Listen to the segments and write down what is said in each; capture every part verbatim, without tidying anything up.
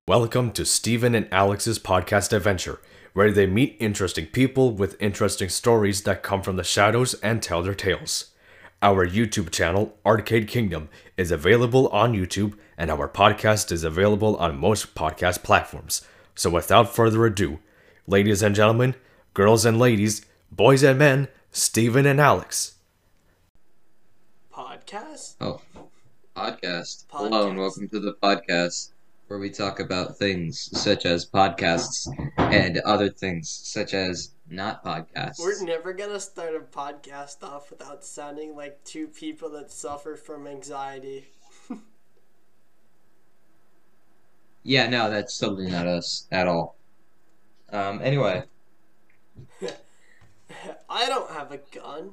Welcome to Steven and Alex's podcast adventure, where they meet interesting people with interesting stories that come from the shadows and tell their tales. Our YouTube channel, Arcade Kingdom, is available on YouTube, and our podcast is available on most podcast platforms. So without further ado, ladies and gentlemen, girls and ladies, boys and men, Steven and Alex. Podcast? Oh, podcast. Podcast. Hello and welcome to the podcast, where we talk about things such as podcasts and other things such as not podcasts. We're never gonna start a podcast off without sounding like two people that suffer from anxiety. Yeah, no, that's totally not us at all. Um, anyway. I don't have a gun.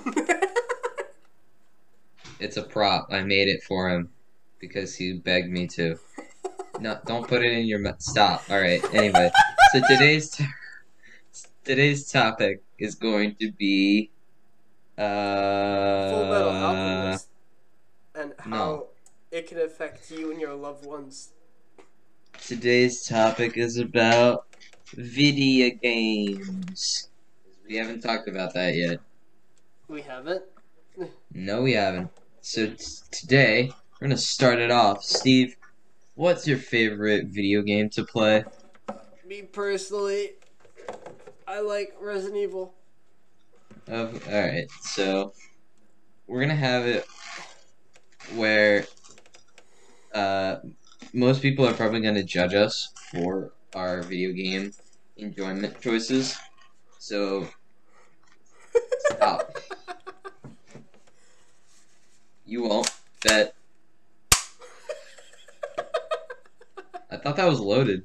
It's a prop. I made it for him because he begged me to. No, don't put it in your mouth. Stop. All right. Anyway, so today's t- today's topic is going to be uh Full Metal Alchemist. And how no. it can affect you and your loved ones. Today's topic is about video games. We haven't talked about that yet. We haven't? No, we haven't. So t- today we're gonna start it off. Steve, what's your favorite video game to play? Me personally, I like Resident Evil. Oh, alright, so we're gonna have it where uh, most people are probably gonna judge us for our video game enjoyment choices. So stop. You won't. That. I thought that was loaded.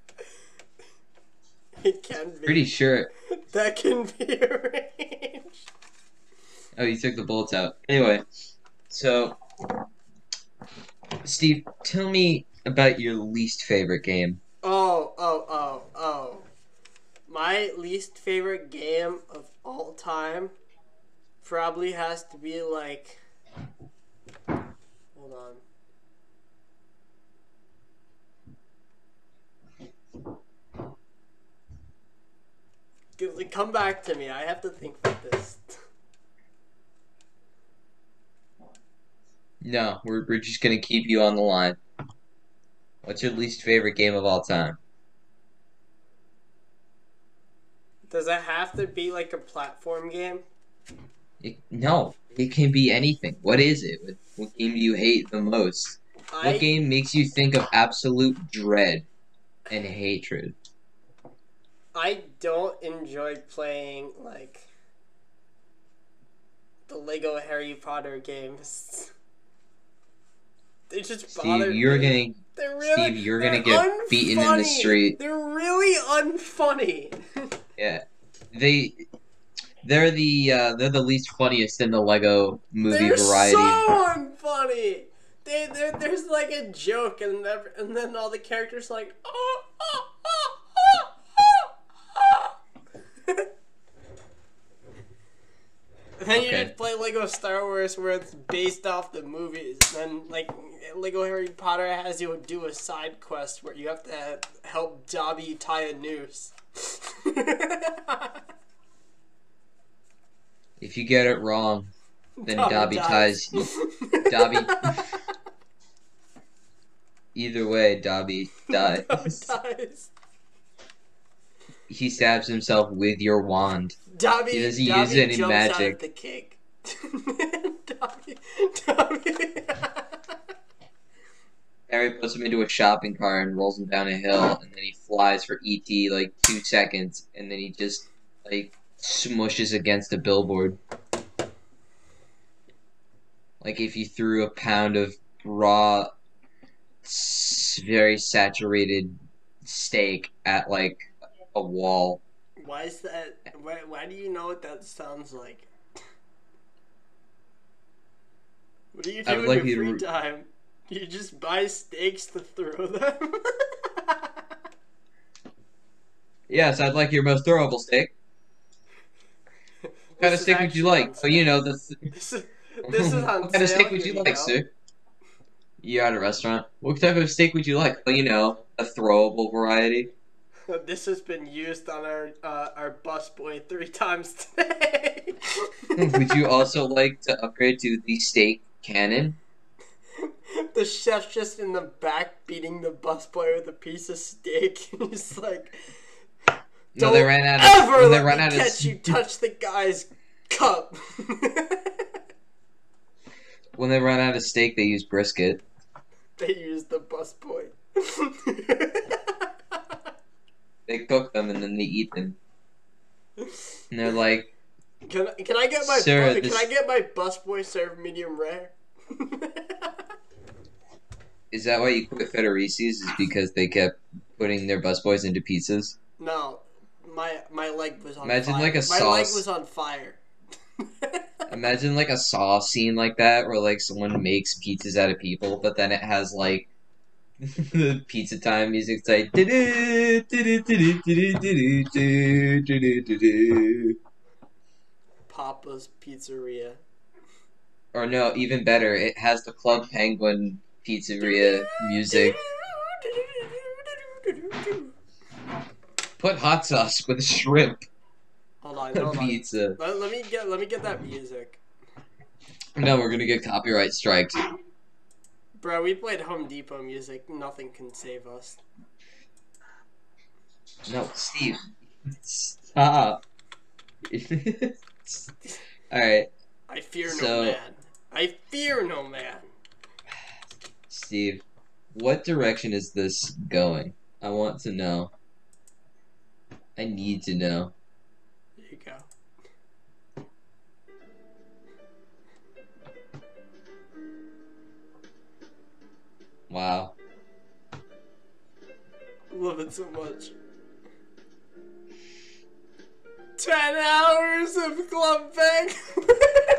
It can be. Pretty sure. That can be arranged. Oh, you took the bullets out. Anyway, so Steve, tell me about your least favorite game. Oh, oh, oh, oh. My least favorite game of all time probably has to be like... Hold on. Come back to me. I have to think about this. No, we're we're just gonna keep you on the line. What's your least favorite game of all time? Does it have to be like a platform game? It, no, it can be anything. What is it? What, what game do you hate the most? I, What game makes you think of absolute dread and hatred? I don't enjoy playing like the Lego Harry Potter games. They just bother Steve, you're me. gonna They're really, Steve, you're they're gonna get unfunny. beaten in the street. They're really unfunny. Yeah, they they're the uh, they're the least funniest in the Lego movie They're variety. so unfunny. They, there's like a joke, and then, and then all the characters are like, oh, oh, oh, oh, oh, oh. And then you Okay. just play Lego Star Wars, where it's based off the movies. And then, like, Lego Harry Potter has you do a side quest where you have to help Dobby tie a noose. If you get it wrong, then Dobby Dobby dies. ties Dobby. Either way, Dobby dies. Dobby dies. He stabs himself with your wand. Dobby, He doesn't Dobby use it in jumps magic. out of the cake. Dobby, Dobby. Harry puts him into a shopping cart and rolls him down a hill, and then he flies for E T like two seconds, and then he just like smushes against a billboard. Like if you threw a pound of raw, s- very saturated steak at like a wall. Why is that? Why, why do you know what that sounds like? What do you I do would in like your you to free re- time? You just buy steaks to throw them? Yes, I'd like your most throwable steak. What kind of This is steak would you actually like? on So you know the. This is, this is on What kind of sale steak would here, you like, know? sir? You're at a restaurant. What type of steak would you like? Well, you know, a throwable variety. This has been used on our uh, our busboy three times today. Would you also like to upgrade to the steak cannon? The chef's just in the back beating the busboy with a piece of steak. He's like, No, "Don't they ran out of. ever when they let run me out of catch you touch the guy's cup." when they run out of steak, they use brisket. They use the busboy. They cook them and then they eat them. And they're like, Can I, can I get my Sir, bu- this- can I get my busboy served medium rare? is that why you quit Federicis? Is because they kept putting their busboys into pizzas? No, my my leg was on Imagine fire. like a my leg sauce. was on fire. Imagine like a Saw scene like that where like someone makes pizzas out of people, but then it has like the pizza time music. It's like Papa's Pizzeria. or no, even better, it has the Club Penguin Pizzeria music. Put hot sauce with shrimp Hold on, on hold on. pizza. Let, let me get let me get that music. No, we're gonna get copyright striked. Bro, we played Home Depot music. Nothing can save us. No, Steve. Stop. Alright, I fear So- no man. I fear no man. Steve. What direction is this going? I want to know. I need to know. There you go. Wow. Love it so much. Ten hours of Club Penguin.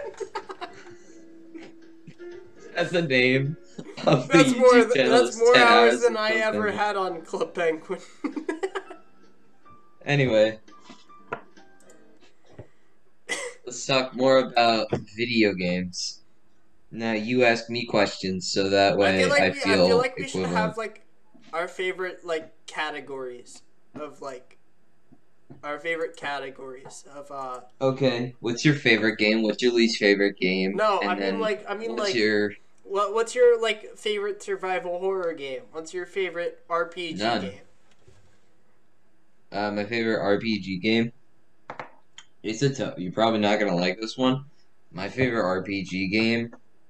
That's the name of the That's more. YouTube Th- channel. that's more ten hours than of I Club ever Penguin. had on Club Penguin. Anyway. Let's talk more about video games. Now you ask me questions so that way I feel like I we, feel, I feel like we should equivalent. have like our favorite like categories of like our favorite categories of uh. Okay, what's your favorite game? What's your least favorite game? No, And I mean then like I mean what's like your what what's your like favorite survival horror game? What's your favorite R P G None. game? uh, my favorite R P G game? It's a tough. You're probably not gonna like this one. My favorite R P G game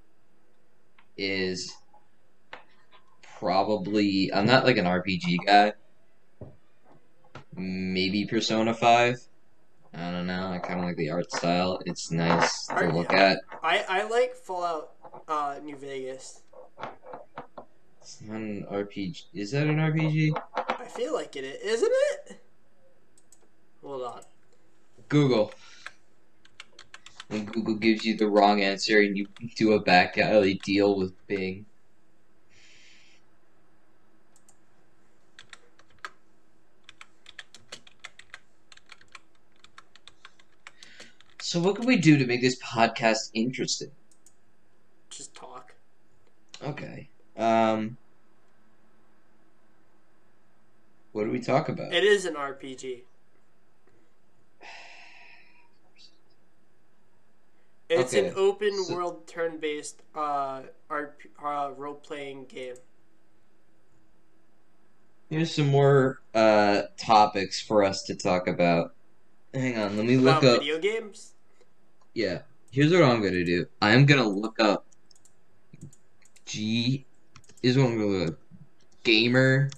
is probably. I'm not like an R P G guy. Maybe Persona five. I don't know. I kind of like the art style. It's nice to Art- look at. I I like Fallout uh New Vegas. It's not an R P G. Is that an R P G? I feel like it is, isn't it? Hold on. Google. When Google gives you the wrong answer and you do a back alley deal with Bing. So what can we do to make this podcast interesting? Just talk. Okay. Um. What do we talk about? It is an R P G. It's Okay, an open so- world turn-based uh, R P, uh role-playing game. Here's some more uh topics for us to talk about. Hang on, let me look About up. video games? Yeah, here's what I'm gonna do. I'm gonna look up. G is what I'm gonna look up. Gamer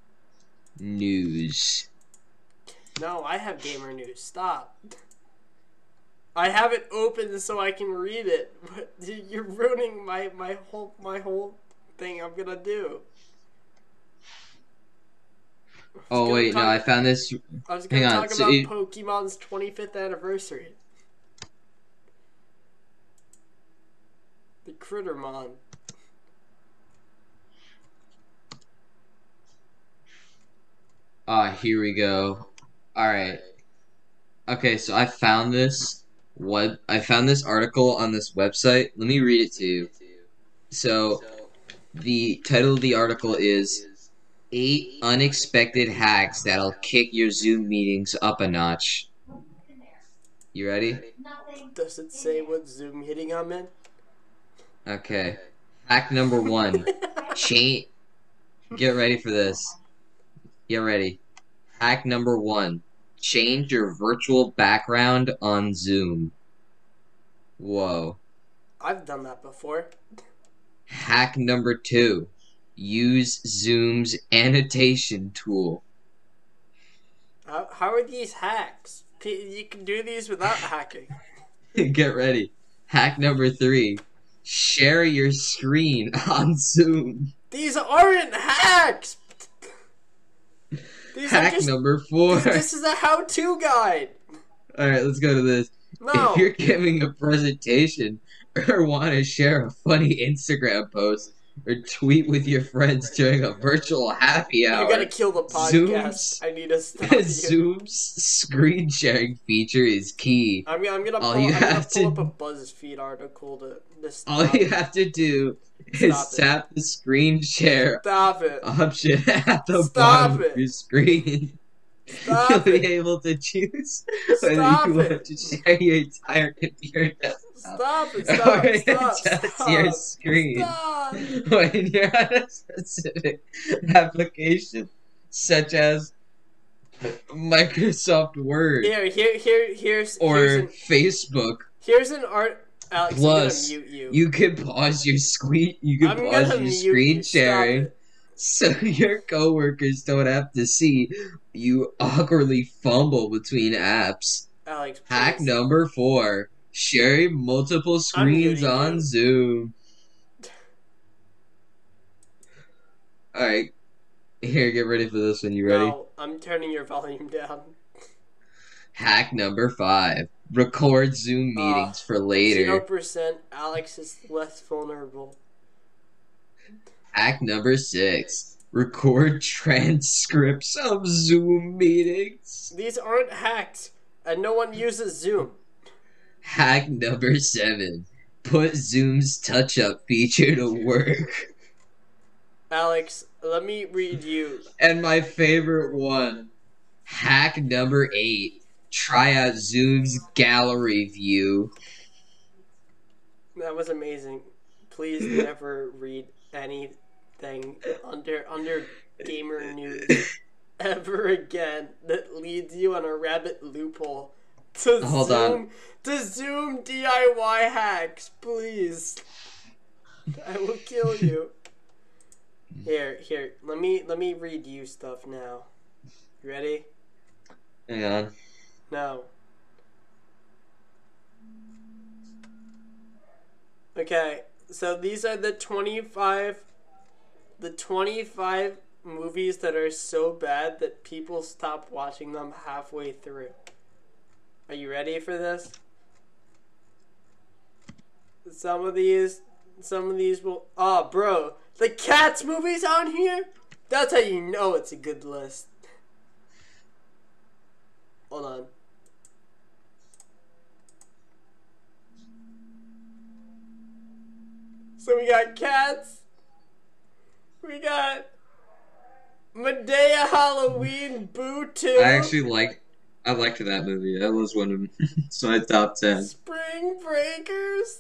news. No, I have gamer news. Stop. I have it open so I can read it, but you're ruining my, my whole my whole thing I'm gonna do. I was Oh gonna wait, no, talk- I found this. I was gonna hang on, talk so about you- Pokemon's twenty-fifth anniversary. The Crittermon. Ah, here we go. All right. Okay, so I found this. What I found this article on this website. Let me read it to you. So, the title of the article is Eight unexpected hacks that'll kick your Zoom meetings up a notch. You ready? Does it say what Zoom meeting I'm in? Okay. Hack number one. Change. Get ready for this. Get ready. Hack number one. Change your virtual background on Zoom. Whoa. I've done that before. Hack number two. Use Zoom's annotation tool. How, how are these hacks? P- You can do these without hacking. Get ready. Hack number three. Share your screen on Zoom. These aren't hacks! These Hack are just, number four. This, this is a how-to guide. Alright, let's go to this. No. If you're giving a presentation or want to share a funny Instagram post or tweet with your friends during a virtual happy hour, You gotta kill the podcast. Zoom's- I need to stop you. Zoom's screen sharing feature is key. I'm, I'm gonna All pull, you I'm gonna have pull to- up a BuzzFeed article to, to stop, All you have to do is Stop it. tap the screen share stop it. option at the Stop bottom it. of your screen. Stop You'll be it. able to choose whether Stop you it. want to share your entire computer desktop Stop it. or Stop. Stop. just Stop. your screen Stop. when you're on a specific application, such as Microsoft Word Here, here, here, here's or here's an, Facebook. here's an art. Alex, Plus, I'm gonna mute you. You can pause your screen. You can I'm pause gonna your mute screen you. Stop sharing. it. So your coworkers don't have to see you awkwardly fumble between apps. Alex, please. Hack number four. Share multiple screens muting on you. Zoom. Alright. Here, get ready for this one. You ready? No, I'm turning your volume down. Hack number five. Record Zoom Ah, meetings for later. Zero percent. Alex is less vulnerable. Hack number six. Record transcripts of Zoom meetings. These aren't hacks, and no one uses Zoom. Hack number seven. Put Zoom's touch-up feature to work. Alex, let me read you. And my favorite one. Hack number eight. Try out Zoom's gallery view. That was amazing. Please never read anything under under gamer news ever again that leads you on a rabbit loophole to Hold Zoom on. to Zoom D I Y hacks. Please, I will kill you. Here, here. Let me let me read you stuff now. You ready? Hang on. No. Okay, so these are the twenty-five the twenty-five movies that are so bad that people stop watching them halfway through. Are you ready for this? Some of these some of these will Oh, bro, the Cats movies on here? That's how you know it's a good list. Hold on. So we got Cats. We got Medea Halloween Boo two. I actually like. I liked that movie. That was one of it's my top ten. Spring Breakers.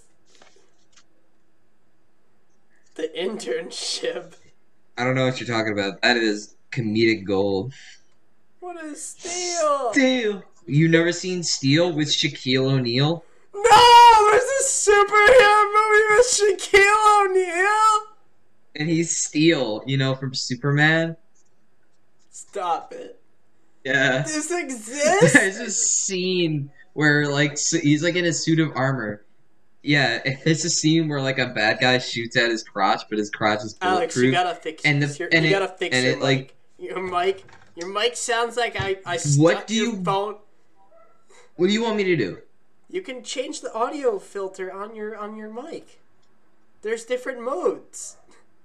The Internship. I don't know what you're talking about. That is comedic gold. What is Steel? Steel. You never seen Steel with Shaquille O'Neal? No! There's a superhero movie with Shaquille O'Neal? And he's Steel, you know, from Superman. Stop it. Yeah. This exists? There's a scene where, like, so he's like in a suit of armor. Yeah, it's a scene where like a bad guy shoots at his crotch, but his crotch is Alex, bulletproof. you gotta fix and the- this. Your, and you it- gotta fix and your it, mic. like- your mic. Your mic sounds like I, I stuck What do your you- phone. What do you want me to do? You can change the audio filter on your on your mic. There's different modes.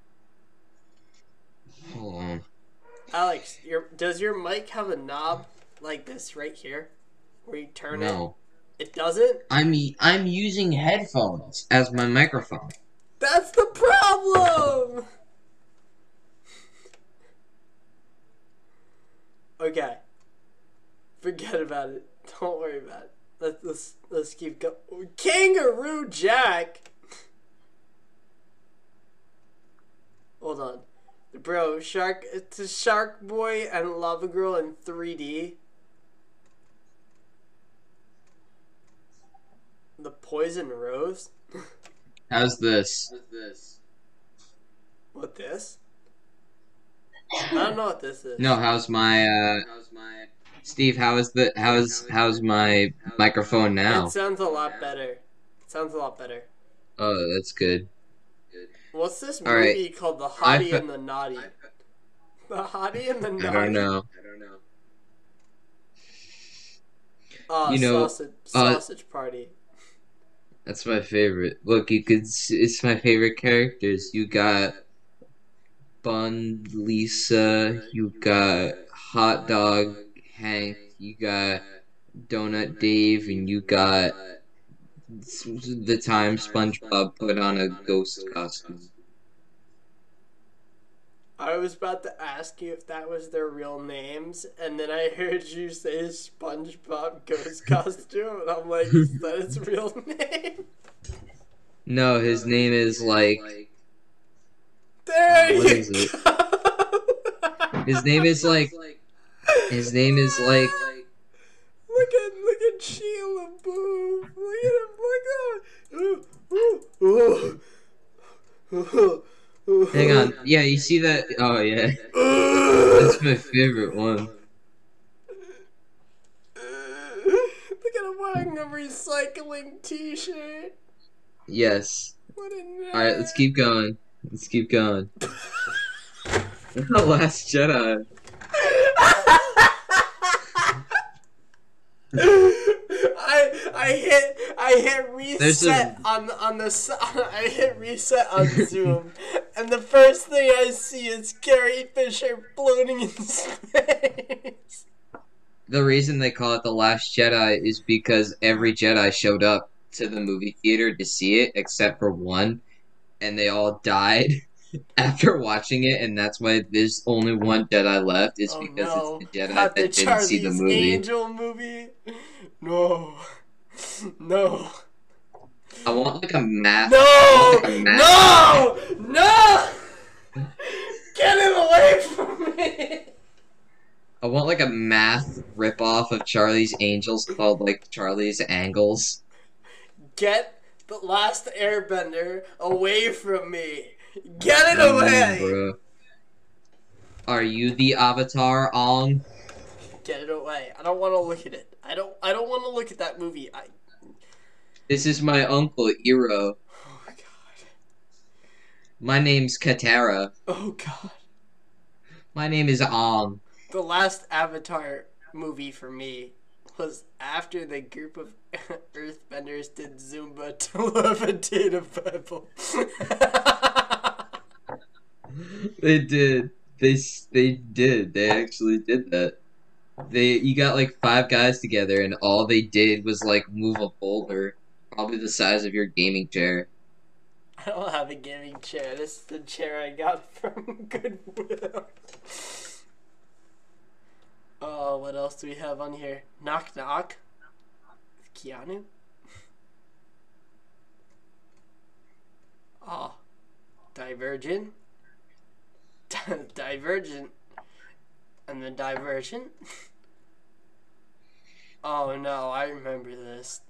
Hold on. Alex, your does your mic have a knob like this right here, where you turn No, it? It doesn't. I'm I'm using headphones as my microphone. That's the problem. Forget about it. Don't worry about it. Let's let's, let's keep going. Kangaroo Jack. Hold on, bro. Shark. It's a Shark Boy and Lava Girl in three D. The Poison Rose. How's this? How's this? What this? I don't know what this is. No, how's my uh how's my Steve, how is the how's how's my microphone now? It sounds a lot better. It sounds a lot better. Oh, that's good. What's this All movie right. called? The Hottie I- and the Naughty. The Hottie and the Naughty. I don't know. I don't know. Oh, You know, sausage, uh, sausage party. That's my favorite. Look, you could s- it's my favorite characters. You got Bun Lisa, you got Hot Dog Hank, you got Donut Dave, and you got s- the time SpongeBob put on a ghost costume. I was about to ask you if that was their real names, and then I heard you say SpongeBob Ghost Costume, and I'm like, is that his real name? No, his name is like There what you is it? go. His name is like his name is like Look at look at Sheila Boo. Look at him. Look at him. hang on. Yeah, you see that? Oh yeah. That's my favorite one. Look at him wearing a recycling T-shirt. Yes. What a nerd. Alright, let's keep going. Let's keep going. The Last Jedi. I I hit I hit There's reset a- on on the s- I hit reset on Zoom, and the first thing I see is Carrie Fisher floating in space. The reason they call it The Last Jedi is because every Jedi showed up to the movie theater to see it except for one, and they all died after watching it, and that's why there's only one Jedi left, is Oh because no! it's the Jedi Not that the didn't see the Charlie's movie. Angel movie. No, no, I want like a math. no, I want, like, a math no, no! Get it away from me! I want like a math ripoff of Charlie's Angels called like Charlie's Angles. Get the last Airbender away from me! Get it Mm, away! bruh. Are you the Avatar, Ong? Get it away! I don't want to look at it. I don't. I don't want to look at that movie. I. This is my uncle, Iro. Oh my god. My name's Katara. Oh god. My name is Ong. The last Avatar movie for me was after the group of Earthbenders did Zumba to levitate a Bible. They did. They s- they did. They actually did that. They you got like five guys together, and all they did was like move a boulder, probably the size of your gaming chair. I don't have a gaming chair. This is the chair I got from Goodwill. Oh, what else do we have on here? Knock Knock. With Keanu. Oh, Divergent. Divergent. And then Divergent. Oh no, I remember this.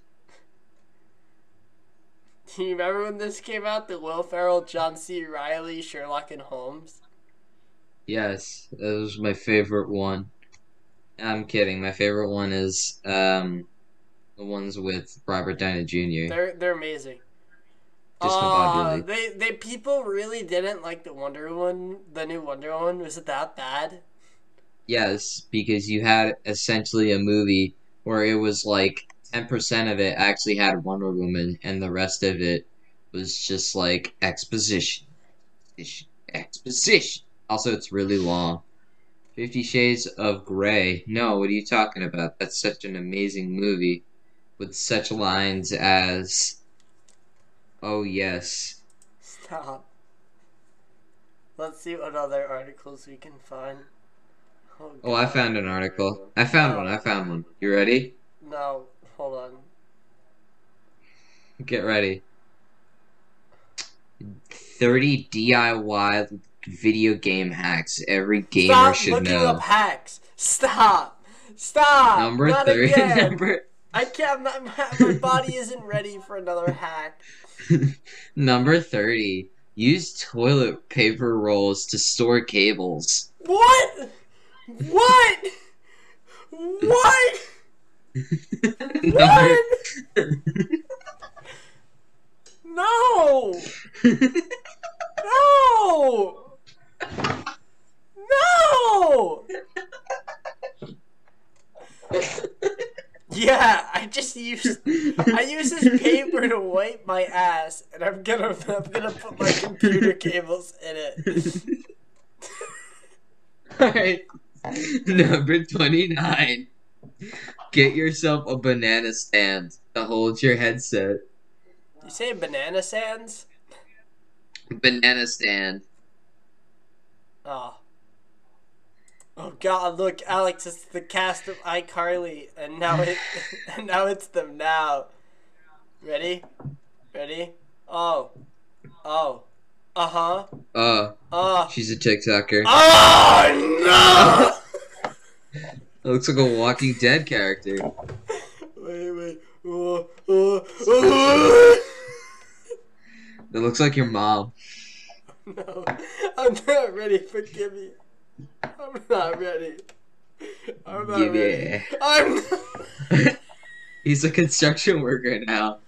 Do you remember when this came out? The Will Ferrell, John C. Reilly, Sherlock and Holmes? Yes, that was my favorite one. I'm kidding. My favorite one is um the ones with Robert Downey Junior They're they're amazing. Uh, Discombobulated. they they people really didn't like the Wonder Woman, the new Wonder Woman. Was it that bad? Yes, because you had essentially a movie where it was like ten percent of it actually had Wonder Woman, and the rest of it was just like exposition. Exposition. Exposition. Also, it's really long. Fifty Shades of Grey. No, what are you talking about? That's such an amazing movie with such lines as, "Oh yes." Stop. Let's see what other articles we can find. Oh, Oh, I God. found an article. I found No. one. I found one. You ready? No, hold on. Get ready. thirty D I Y video game hacks every gamer Stop should looking know. up hacks. Stop. Stop. Number Not three. again. Number I can't. My, my body isn't ready for another hack. Number thirty. Use toilet paper rolls to store cables. What? What? What? Number No! No! No! Yeah, I just used I use this paper to wipe my ass, and I'm gonna I'm gonna put my computer cables in it. Alright. Number twenty-nine. Get yourself a banana stand to hold your headset. You say banana sands? Banana stand. Oh. Oh God! Look, Alex, it's the cast of iCarly, and now it, and now it's them now. Ready? Ready? Oh, oh, uh huh. Uh, Oh. she's a TikToker. Oh no! It looks like a Walking Dead character. Wait, wait. Oh, oh, oh. It looks like your mom. No, I'm not ready. Forgive me. I'm not ready. I'm not Give ready. it. I'm. He's a construction worker now.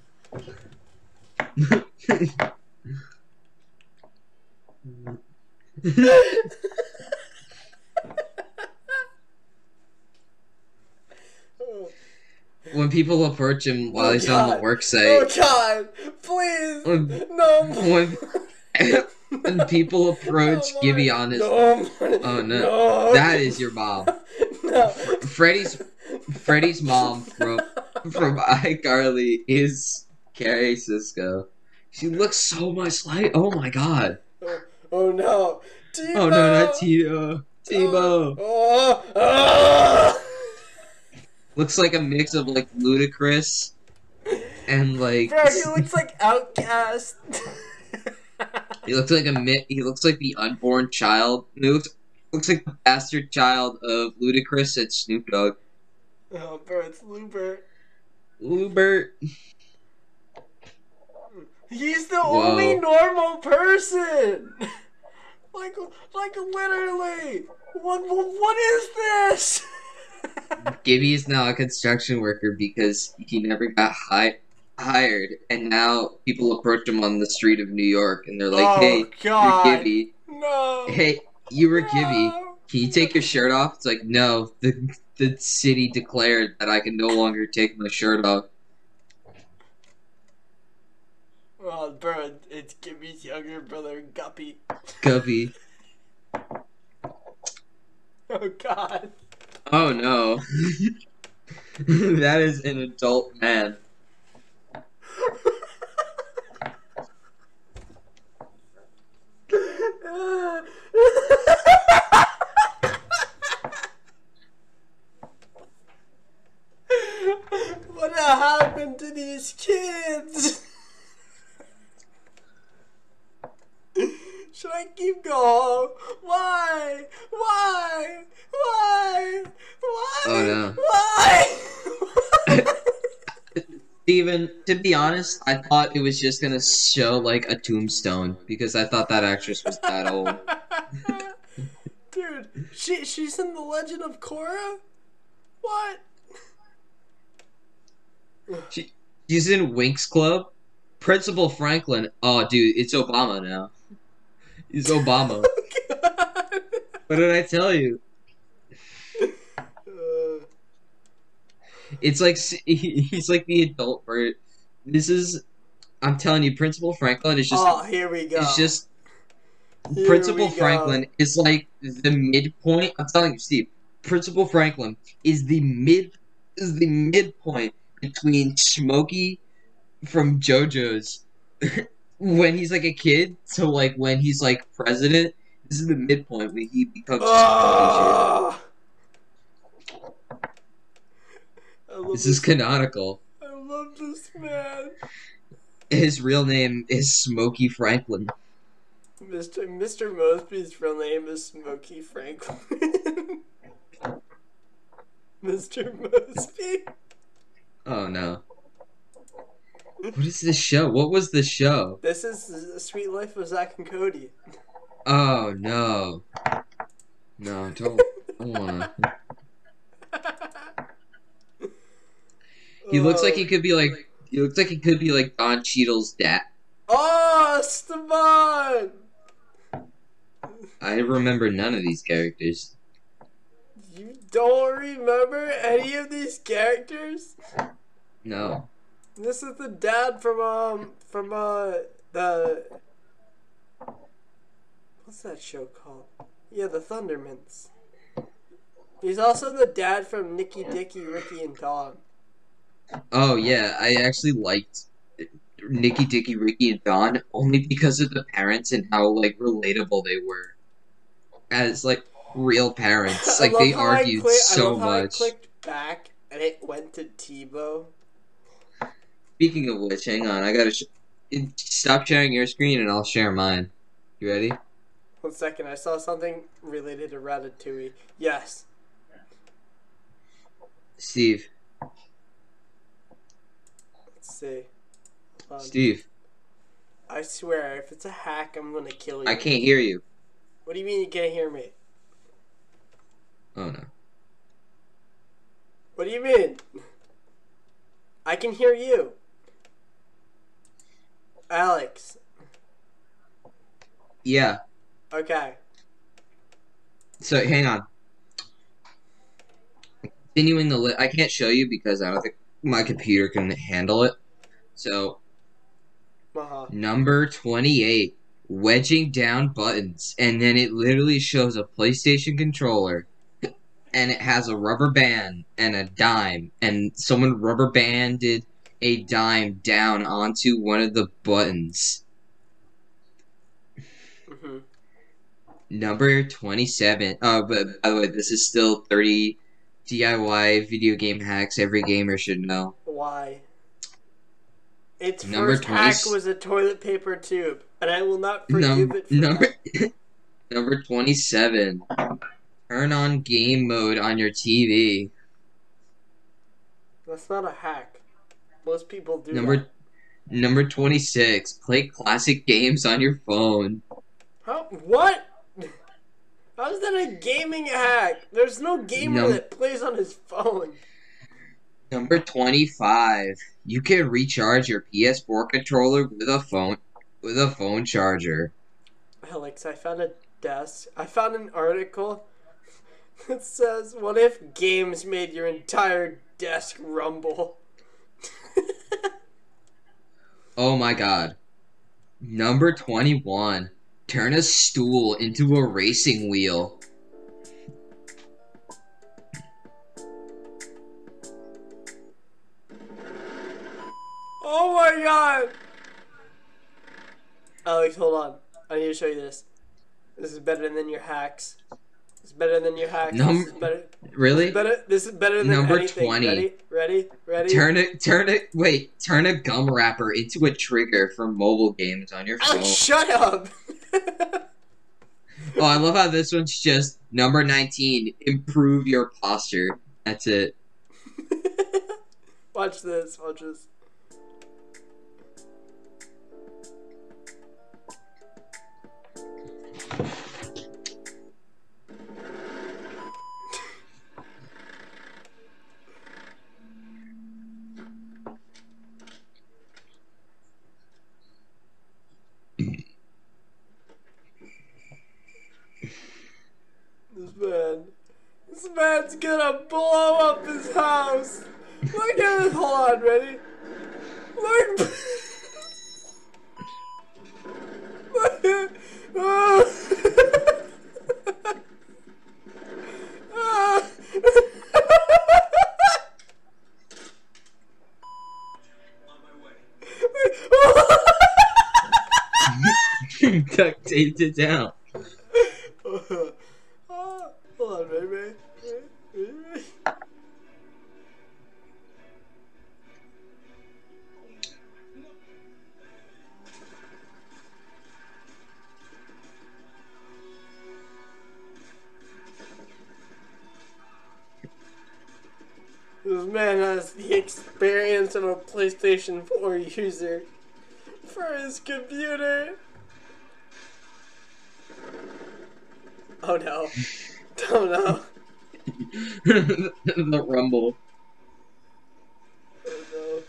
When people approach him while Oh, he's on the God. work Oh site, God! Please, when, no. when, when people approach No, Gibby Mark. on his, No, oh no, no. that is your mom. No. Freddy's Freddy's mom from from iCarly is Carrie Cisco. She looks so much like. Oh my god. Oh, oh no. Timo. Oh no, not Tito. Timo. Oh, oh. Looks like a mix of like Ludacris and like. Bro, he looks like Outcast. He looks like a mi- He looks like the unborn child. He looks looks like the bastard child of Ludacris and Snoop Dogg. Oh, bro, it's Lubert. Lubert. He's the Whoa. only normal person. Like, like literally. What, what, what is this? Gibby is now a construction worker because he never got hi- hired, and now people approach him on the street of New York, and they're like, Oh, "Hey, God. you're Gibby. No. Hey, you were Gibby. No. Can you take your shirt off?" It's like, "No, the the city declared that I can no longer take my shirt off." Oh, bro, it's Gibby's younger brother, Guppy. Guppy. Oh, God. Oh no, that is an adult man. What happened to these kids? Should I keep going? Why? Why? Why? Why? Oh, no. Why? Steven, to be honest, I thought it was just gonna show like a tombstone because I thought that actress was that old. Dude, she she's in The Legend of Korra? What? She, she's in Winx Club. Principal Franklin. Oh, dude, it's Obama now. He's Obama. Oh, God. What did I tell you? Uh, It's like he's like the adult version. This is, I'm telling you, Principal Franklin is just. oh, here we go. It's just Here Principal we go. Franklin is like the midpoint. I'm telling you, Steve. Principal Franklin is the mid is the midpoint between Smokey from JoJo's when he's like a kid to like when he's like president. This is the midpoint when he becomes Smokey. Oh, love This is canonical. I love this man. His real name is Smokey Franklin. Mister Mister Mosby's real name is Smokey Franklin. Mister Mosby. Oh no. What is this show? What was the show? This is the Sweet Life of Zach and Cody. Oh no. No, I don't, I don't wanna. He looks like he could be like. He looks like he could be like Don Cheadle's dad. Oh, Esteban! I remember none of these characters. You don't remember any of these characters? No. This is the dad from um from uh the what's that show called? Yeah, the Thundermans. He's also the dad from Nicky, Dicky, Ricky, and Dawn. Oh yeah, I actually liked Nicky, Dicky, Ricky, and Dawn only because of the parents and how like relatable they were as like real parents. I Like love they how I argued cli- so I love how much. I clicked back and it went to Tebow. Speaking of which, hang on, I gotta sh- stop sharing your screen and I'll share mine. You ready? One second, I saw something related to Ratatouille. Yes. Steve. Let's see. Hold on. Steve. I swear, if it's a hack, I'm gonna kill you. I can't hear you. What do you mean you can't hear me? Oh no. What do you mean? I can hear you. Alex. Yeah. Okay. So hang on. Continuing the list, I can't show you because I don't think my computer can handle it. So Uh-huh. number twenty-eight, wedging down buttons, and then it literally shows a PlayStation controller, and it has a rubber band and a dime, and someone rubber banded a dime down onto one of the buttons. Mm-hmm. Number twenty-seven. Oh, but by the way, this is still thirty D I Y video game hacks every gamer should know. Why? Its Number first hack twenty was a toilet paper tube, and I will not forgive Num- it for number that. number twenty-seven. Turn on game mode on your T V. That's not a hack. Most people do Number that. number twenty-six. Play classic games on your phone. How? What? How is that a gaming hack? There's no gamer Num- that plays on his phone. Number twenty-five. You can recharge your P S four controller with a phone with a phone charger. Alex, I found a desk. I found an article that says, "What if games made your entire desk rumble?" Oh my god. Number twenty-one. Turn a stool into a racing wheel. Oh my god! Alex, hold on. I need to show you this. This is better than your hacks. This is better than your hacks. Num- this is better. Really? This is better. This is better than Number anything. twenty. Ready? Ready? Ready? Turn it, turn it, wait, turn a gum wrapper into a trigger for mobile games on your phone. Alex, shut up! Oh, I love how this one's just number nineteen, improve your posture. That's it. Watch this. Watch this. This man, this man's gonna blow up his house. Look at this. Hold on, ready? Look. Look at. Oh. Ah. Duct taped it down. Oh, hold on, ready, ready, ready, ready, ready. This man has the experience of a PlayStation four user for his computer. Oh no. Oh no. The rumble. Oh no.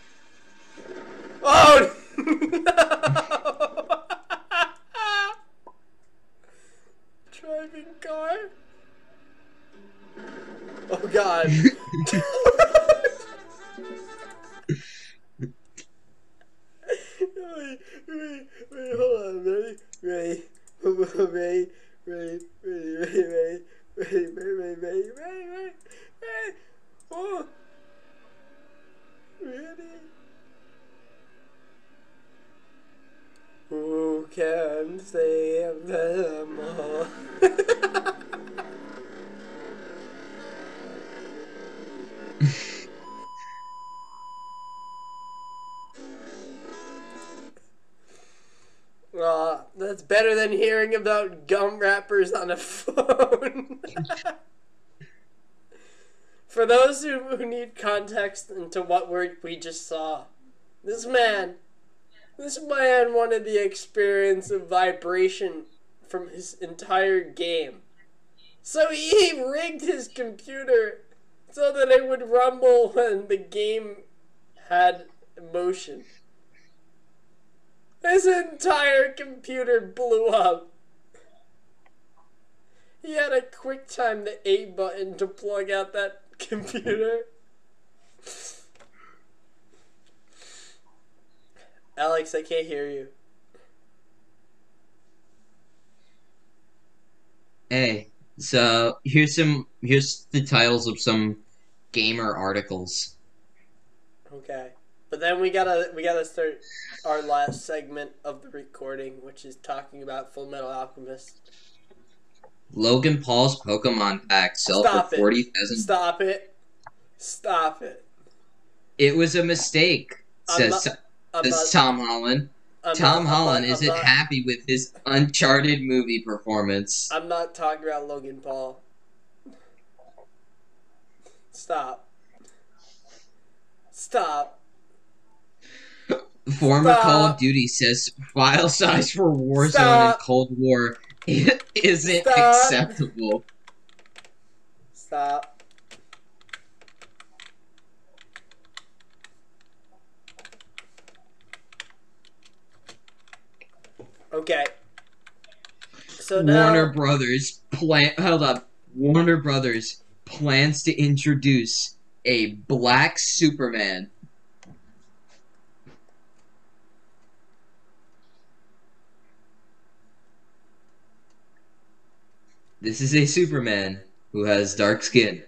Oh no! Driving car? Oh god. wait, wait, wait, hold on, ready? Ready? Ready? Ready? Ready? Ready? Ready? Ready? Ready? Ready? Ready? Ready? Ready? Ready? Oh! Ready? Who can save them all? Uh, that's better than hearing about gum wrappers on a phone. For those who, who need context into what we're, we just saw, this man, this man wanted the experience of vibration from his entire game. So he rigged his computer so that it would rumble when the game had motion. His entire computer blew up. He had to quick time the A button to plug out that computer. Alex, I can't hear you. Hey, so here's some here's the titles of some gamer articles. Okay. But then we gotta we gotta start our last segment of the recording, which is talking about Full Metal Alchemist. Logan Paul's Pokemon pack sell Stop for it. forty thousand. Stop it. Stop it. It was a mistake, I'm says, not- I'm says not- Tom Holland. I'm Tom not- I'm Holland not- I'm isn't not- happy with his Uncharted movie performance. I'm not talking about Logan Paul. Stop. Stop. Former Stop. Call of Duty says file size for Warzone Stop. and Cold War isn't Stop. acceptable. Stop. Okay. So now, Warner Brothers plan. Hold up. Warner Brothers plans to introduce a black Superman. This is a Superman who has dark skin.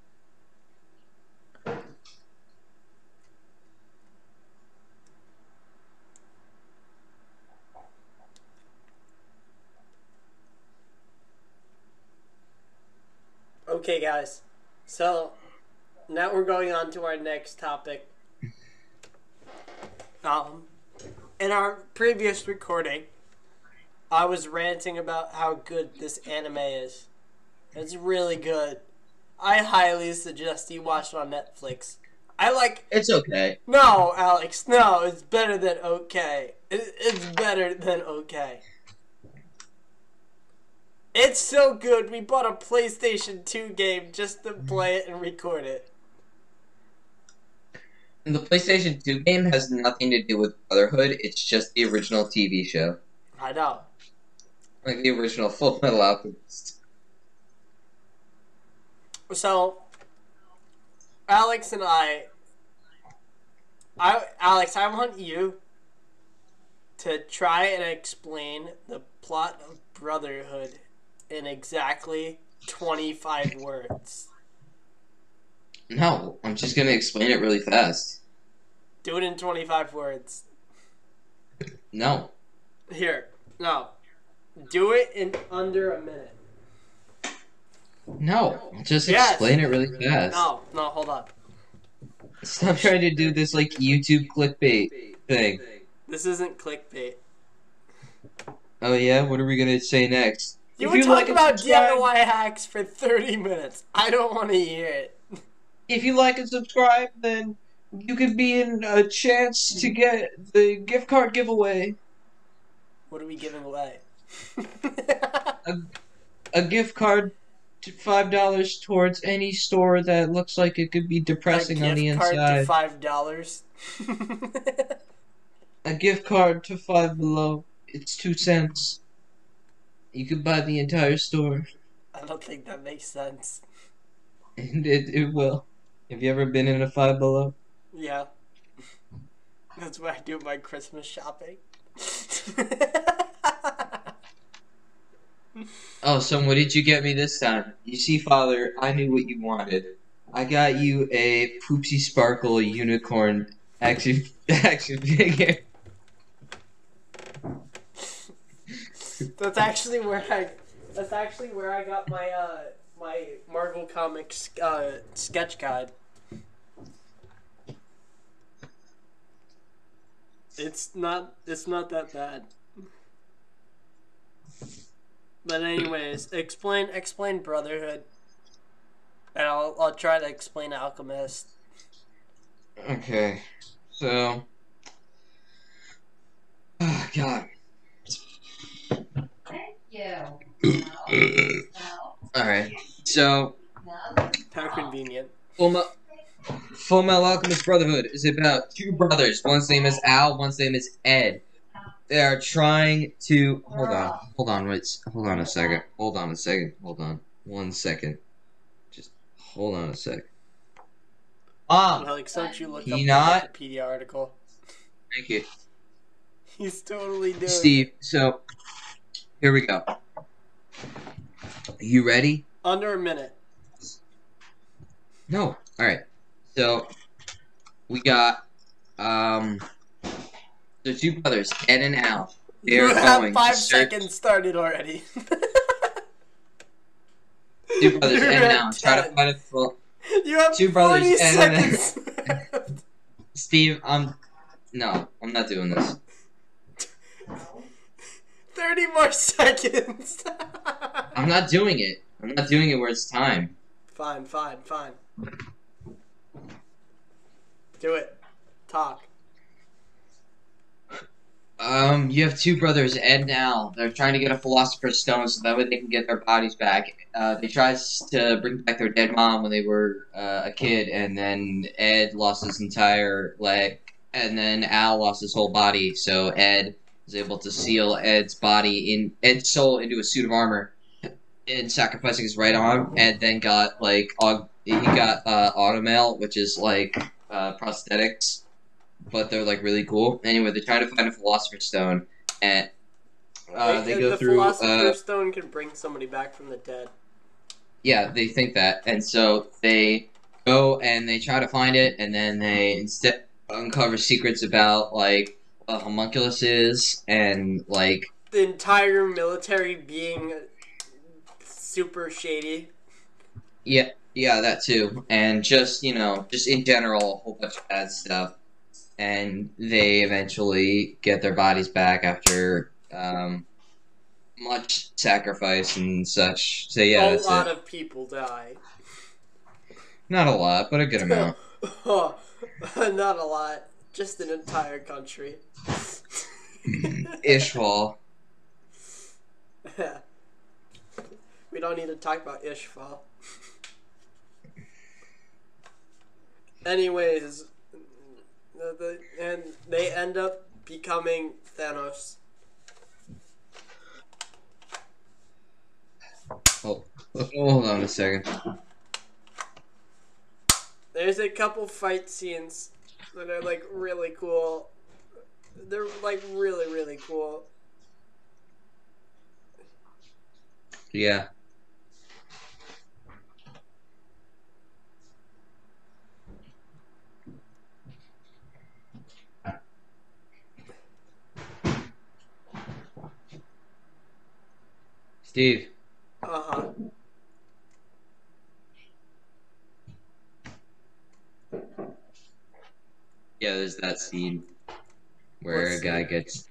okay, guys. So now we're going on to our next topic. Um, in our previous recording, I was ranting about how good this anime is. It's really good. I highly suggest you watch it on Netflix. I like... It's okay. No, Alex, no, it's better than okay. It, it's better than okay. It's so good, we bought a PlayStation two game just to play it and record it. And the PlayStation two game has nothing to do with Brotherhood. It's just the original T V show. I know. Like the original Full Metal Alchemist. So, Alex and I, I, Alex, I want you to try and explain the plot of Brotherhood in exactly twenty-five words. No, I'm just gonna explain it really fast. Do it in twenty-five words. No. Here, no. Do it in under a minute. No, just Yes. explain it really fast. No, no, hold on. Stop trying to do this like YouTube clickbait thing. This isn't clickbait. Oh yeah, what are we gonna say next? You If were you like talking and about subscribe- D I Y hacks for thirty minutes. I don't want to hear it. if you like and subscribe, then you could be in a chance to get the gift card giveaway. What are we giving away? A, a gift card to five dollars towards any store that looks like it could be depressing a on the gift card inside. to five dollars. A gift card to Five Below. It's two cents. You could buy the entire store. I don't think that makes sense. And it, it will. Have you ever been in a Five Below? Yeah. That's where I do my Christmas shopping. Oh, so what did you get me this time? You see, Father, I knew what you wanted. I got you a Poopsie Sparkle unicorn action action figure. That's actually where I. That's actually where I got my uh my Marvel Comics uh sketch guide. It's not. It's not that bad. But anyways, explain explain Brotherhood, and I'll I'll try to explain Alchemist. Okay, so, oh God. Thank you. All right, so How convenient. Full, Me- Full Metal Alchemist Brotherhood is about two brothers. One's name is Al. One's name is Ed. They are trying to hold on, hold on, wait, hold on a second, hold on a second, hold on, one second, just hold on a second. Mom, Alex, don't you look Can up you the not? Wikipedia article? thank you, He's totally doing Steve. So here we go. You ready? it. Under a minute. No. All right. So we got um the two brothers, Ed and Al. They You are have going five to search- seconds started already. Two brothers, You're Ed and at Al, try to ten. find a full. You have Two brothers, forty Ed and- seconds. Steve, I'm no, I'm not doing this. Thirty more seconds. I'm not doing it. I'm not doing it where it's time. Fine, fine, fine. Do it. Talk. Um, you have two brothers, Ed and Al. They're trying to get a Philosopher's Stone so that way they can get their bodies back. Uh, they tried to bring back their dead mom when they were uh, a kid, and then Ed lost his entire leg, and then Al lost his whole body. So Ed was able to seal Ed's body in Ed's soul into a suit of armor, and sacrificing his right arm. Ed then got like aug- he got uh, automail, which is like uh, prosthetics. But they're like really cool. Anyway, they're trying to find a Philosopher's Stone, and uh, Wait, they the go through. Philosopher's Uh, Stone can bring somebody back from the dead. yeah, they think that, and so they go and they try to find it, and then they instead uncover secrets about like what a homunculus is, and like The entire military being super shady. yeah, yeah, that too, and just you know, just in general, a whole bunch of bad stuff. And they eventually get their bodies back after um, much sacrifice and such. So yeah, a that's lot it. of people die. Not a lot, but a good amount. Not a lot. Just an entire country. Ishval. We don't need to talk about Ishval. Anyways, the, the, and they end up becoming Thanos. Oh, hold on a second. There's a couple fight scenes that are like really cool. They're like really, really cool. Yeah. Steve. Uh-huh. Yeah, there's that scene where What a guy scene? gets.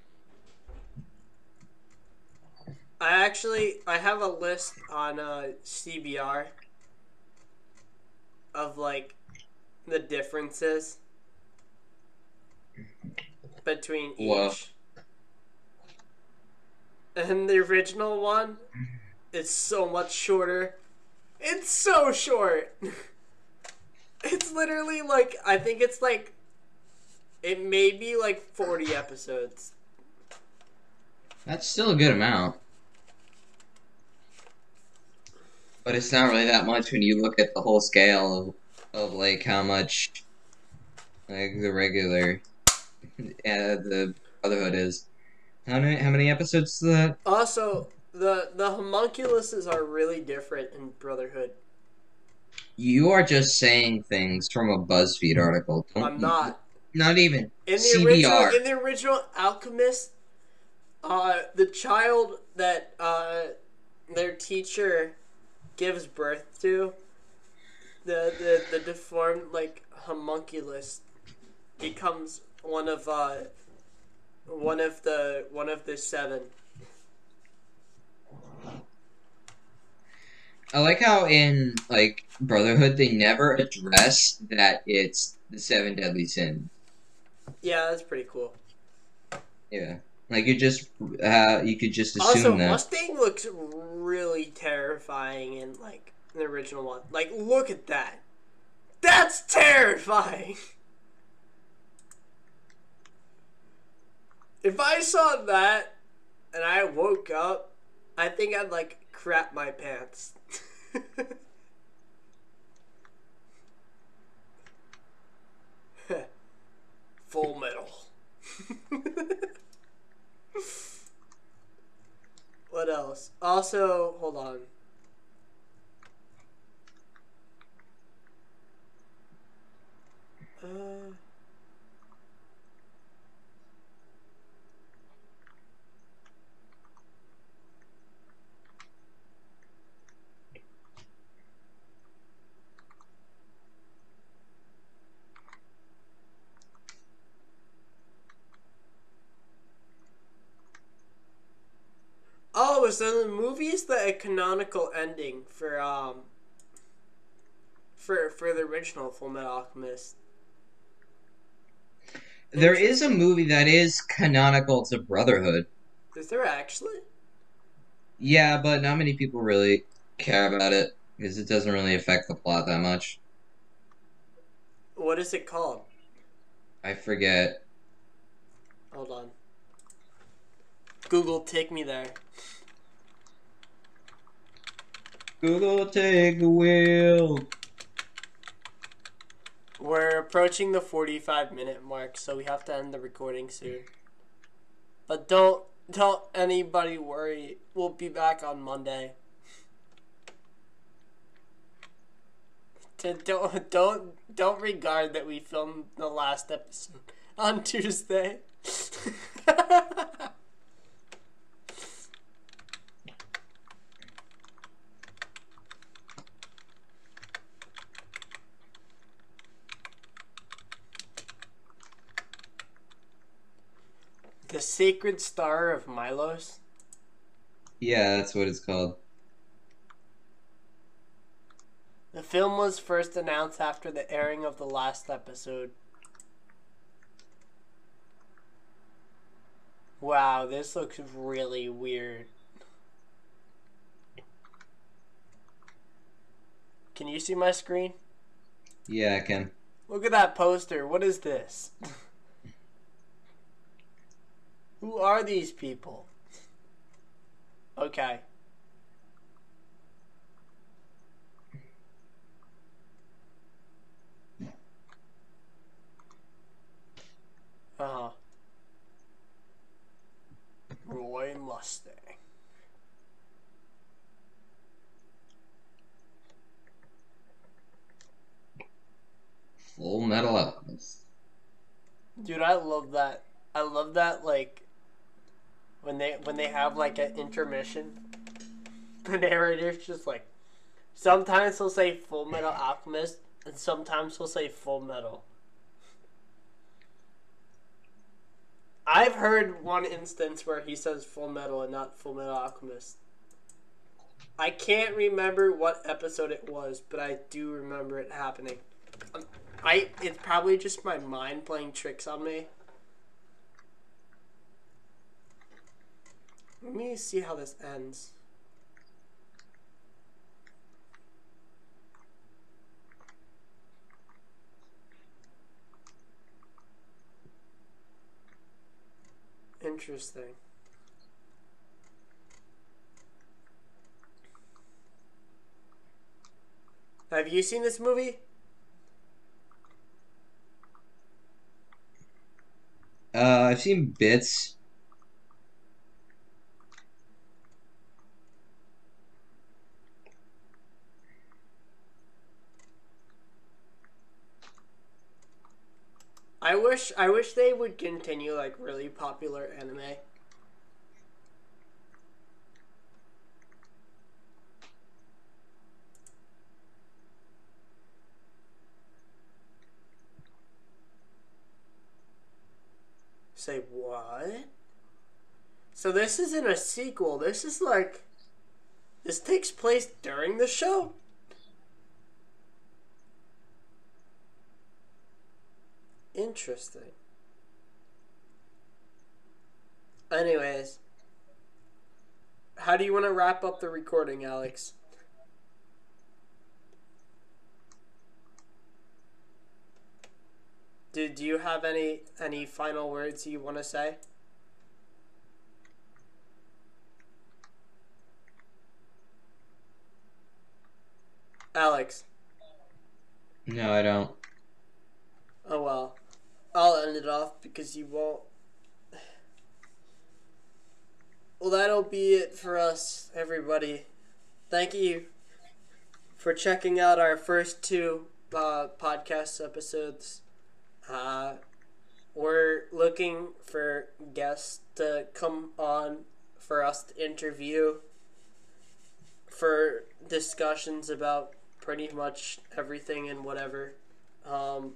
I actually I have a list on uh, C B R of like the differences between Whoa. each. And the original one is so much shorter. It's so short. It's literally like, I think it's like, it may be like forty episodes. That's still a good amount. But it's not really that much when you look at the whole scale of, of like how much like the regular uh, the Brotherhood is. How many how many episodes is that? Also, the the homunculuses are really different in Brotherhood. You are just saying things from a BuzzFeed article. Don't, I'm not. Not even. In the C B R. original, in the original Alchemist, uh, the child that uh, their teacher gives birth to, the the, the deformed like homunculus, becomes one of uh, one of the one of the seven. I like how in like Brotherhood they never address that it's the seven deadly sins. Yeah, that's pretty cool. Yeah, like you just uh, you could just assume Also, that. Mustang looks really terrifying in like the original one. Like, look at that. That's terrifying. If I saw that and I woke up, I think I'd like crap my pants. Full Metal. What else? Also, hold on. Uh... Oh, so the movie is the canonical ending for um for for the original Full Metal Alchemist. There is a movie that is canonical to Brotherhood. Is there actually? Yeah, but not many people really care about it because it doesn't really affect the plot that much. What is it called? I forget. Hold on. Google, take me there. Google, take the wheel. We're approaching the forty-five minute mark, so we have to end the recording soon. But don't don't anybody worry. We'll be back on Monday. To don't don't don't regard that we filmed the last episode on Tuesday. The Sacred Star of Milos? Yeah, that's what it's called. The film was first announced after the airing of the last episode. Wow, this looks really weird. Can you see my screen? Yeah, I can. Look at that poster. What is this? Who are these people? Okay. Uh-huh. Roy Mustang. Full Metal Alchemist. Dude, I love that. I love that, like, when they when they have like an intermission, the narrator's just like, sometimes he'll say Full Metal Alchemist, and sometimes he'll say Full Metal. I've heard one instance where he says Full Metal and not Full Metal Alchemist. I can't remember what episode it was, but I do remember it happening. Um, I it's probably just my mind playing tricks on me. Let me see how this ends. Interesting. Have you seen this movie? Uh, I've seen bits. I wish I wish they would continue like really popular anime. Say what? So this isn't a sequel. This is like this takes place during the show? Interesting. Anyways, how do you want to wrap up the recording, Alex? Do, do you have any any final words you want to say? Alex. No, I don't. Oh well. I'll end it off because you won't. Well, that'll be it for us, everybody. Thank you for checking out our first two uh, podcast episodes. Uh, we're looking for guests to come on for us to interview for discussions about pretty much everything and whatever. Um,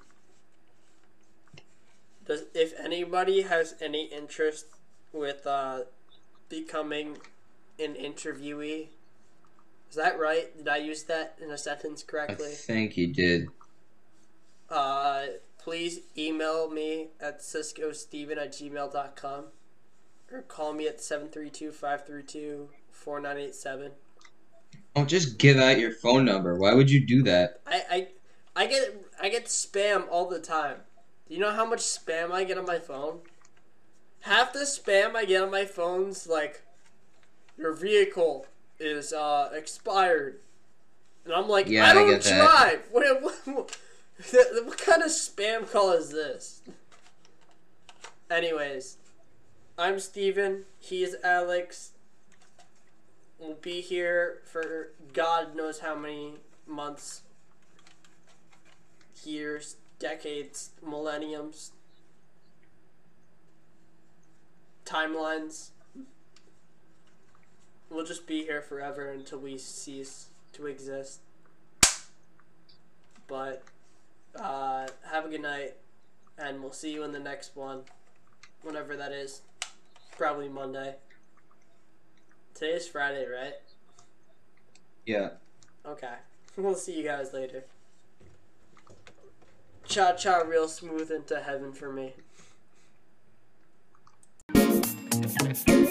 does, if anybody has any interest with uh, becoming an interviewee, is that right? Did I use that in a sentence I correctly? think you did. Uh, please email me at cisco steven at gmail dot com or call me at seven three two, five three two, four nine eight seven. Don't just give out your phone number. Why would you do that? I, I, I get I get spam all the time. Do you know how much spam I get on my phone? Half the spam I get on my phone's like, your vehicle is uh, expired. And I'm like, Yeah, I I don't get that. drive. What, what, what, what kind of spam call is this? Anyways, I'm Steven. He's Alex. We'll be here for God knows how many months, years, decades, millenniums, timelines. We'll just be here forever until we cease to exist. But uh, have a good night, and we'll see you in the next one, whenever that is. Probably Monday. Today is Friday, right? Yeah. Okay. We'll see you guys later. Cha cha real smooth into heaven for me.